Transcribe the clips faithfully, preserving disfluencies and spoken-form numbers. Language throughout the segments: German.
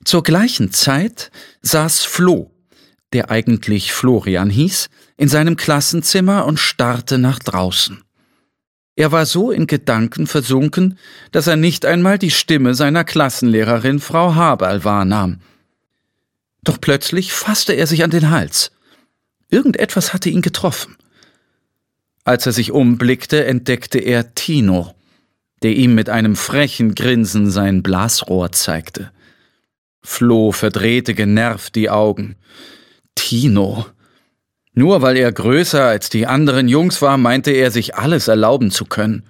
Zur gleichen Zeit saß Flo, der eigentlich Florian hieß, in seinem Klassenzimmer und starrte nach draußen. Er war so in Gedanken versunken, dass er nicht einmal die Stimme seiner Klassenlehrerin Frau Haberl wahrnahm. Doch plötzlich fasste er sich an den Hals. Irgendetwas hatte ihn getroffen. Als er sich umblickte, entdeckte er Tino, der ihm mit einem frechen Grinsen sein Blasrohr zeigte. Flo verdrehte genervt die Augen. Tino. Nur weil er größer als die anderen Jungs war, meinte er, sich alles erlauben zu können.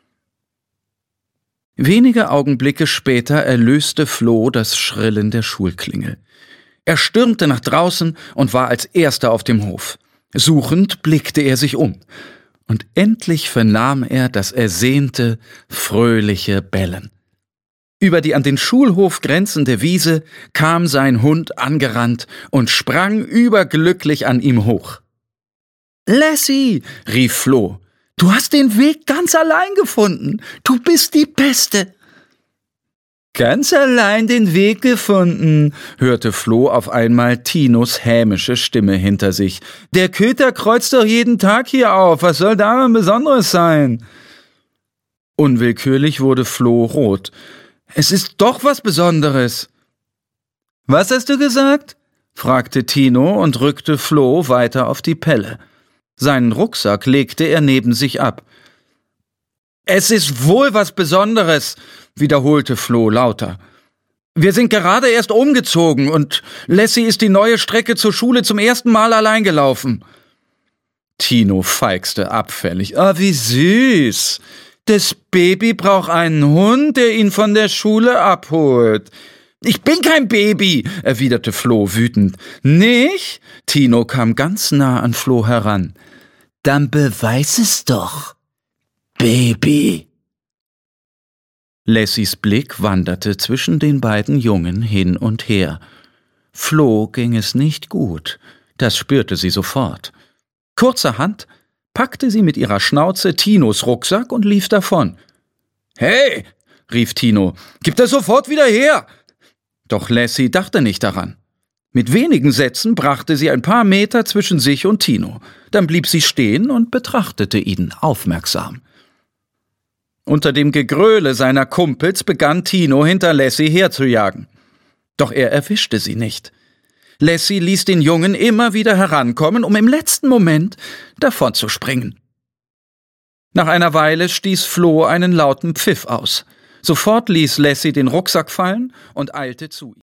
Wenige Augenblicke später erlöste Flo das Schrillen der Schulklingel. Er stürmte nach draußen und war als Erster auf dem Hof. Suchend blickte er sich um. Und endlich vernahm er das ersehnte, fröhliche Bellen. Über die an den Schulhof grenzende Wiese kam sein Hund angerannt und sprang überglücklich an ihm hoch. »Lassie«, rief Flo, »du hast den Weg ganz allein gefunden. Du bist die Beste.« »Ganz allein den Weg gefunden«, hörte Flo auf einmal Tinos hämische Stimme hinter sich. »Der Köter kreuzt doch jeden Tag hier auf. Was soll daran Besonderes sein?« Unwillkürlich wurde Flo rot. »Es ist doch was Besonderes.« »Was hast du gesagt?« fragte Tino und rückte Flo weiter auf die Pelle. Seinen Rucksack legte er neben sich ab. »Es ist wohl was Besonderes«, wiederholte Flo lauter. »Wir sind gerade erst umgezogen und Lassie ist die neue Strecke zur Schule zum ersten Mal allein gelaufen.« Tino feixte abfällig. »Ah, wie süß! Das Baby braucht einen Hund, der ihn von der Schule abholt.« »Ich bin kein Baby«, erwiderte Flo wütend. »Nicht?« Tino kam ganz nah an Flo heran. »Dann beweis es doch, Baby.« Lassies Blick wanderte zwischen den beiden Jungen hin und her. Flo ging es nicht gut, das spürte sie sofort. Kurzerhand packte sie mit ihrer Schnauze Tinos Rucksack und lief davon. »Hey«, rief Tino, »gib das sofort wieder her!« Doch Lassie dachte nicht daran. Mit wenigen Sätzen brachte sie ein paar Meter zwischen sich und Tino. Dann blieb sie stehen und betrachtete ihn aufmerksam. Unter dem Gegröle seiner Kumpels begann Tino hinter Lassie herzujagen. Doch er erwischte sie nicht. Lassie ließ den Jungen immer wieder herankommen, um im letzten Moment davonzuspringen. Nach einer Weile stieß Flo einen lauten Pfiff aus. Sofort ließ Lassie den Rucksack fallen und eilte zu ihm.